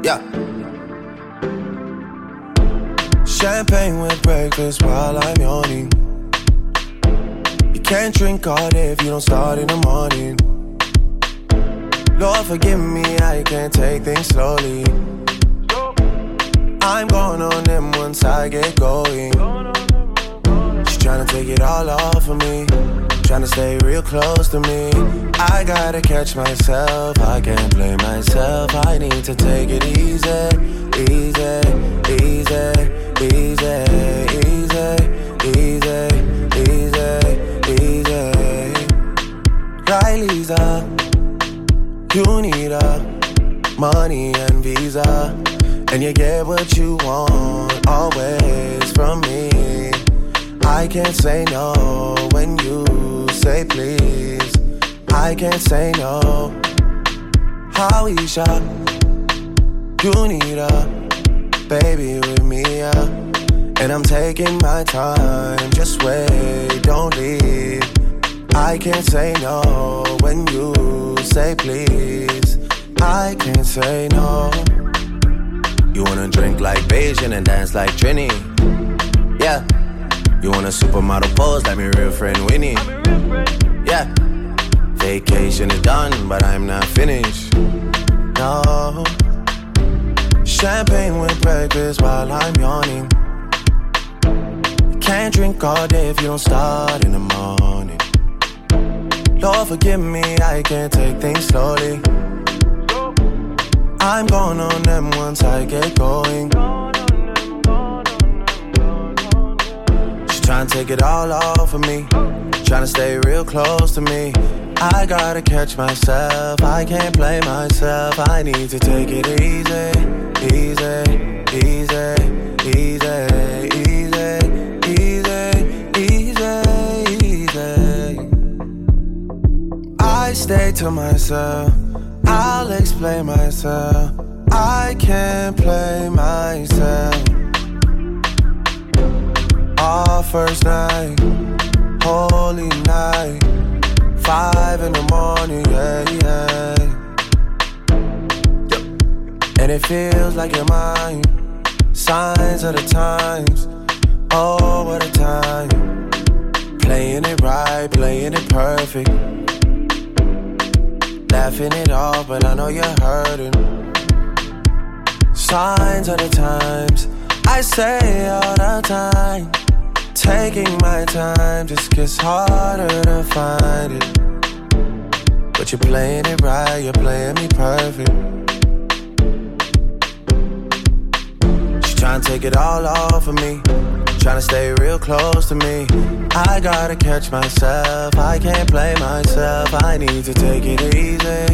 Yeah. Champagne with breakfast while I'm yawning. You can't drink all day if you don't start in the morning. Lord forgive me, I can't take things slowly. I'm going on them once I get going. She's tryna take it all off of me, tryna stay real close to me. I gotta catch myself, I can't blame myself. I need to take it easy, easy, easy, easy, easy, easy, easy, easy. Right, Lisa, you need money and visa, and you get what you want always from me. I can't say no when you say please. I can't say no. Howeisha, you need baby with me, and I'm taking my time. Just wait, don't leave. I can't say no when you say please. I can't say no. You wanna drink like Beijing and dance like Trini? Yeah. You want a supermodel pose like me real friend Winnie? Yeah. Vacation is done, but I'm not finished. No. Champagne with breakfast while I'm yawning. Can't drink all day if you don't start in the morning. Lord forgive me, I can't take things slowly. I'm going on them once I get going. She's trying to take it all off of me, trying to stay real close to me. I gotta catch myself, I can't blame myself. I need to take it easy, easy, easy, easy, easy, easy, easy, easy. I stay to myself, I'll explain myself. I can't play myself. Our first night, holy night, 5 in the morning, yeah, yeah. And it feels like you're mine. Signs of the times, oh, what a time. Playing it right, playing it perfect. Laughing it off, but I know you're hurting. Signs of the times, I say all the time. Taking my time just gets harder to find it. But you're playing it right, you're playing me perfect. She's trying to take it all off of me, trying to stay real close to me. I gotta catch myself, I can't play myself. I need to take it easy,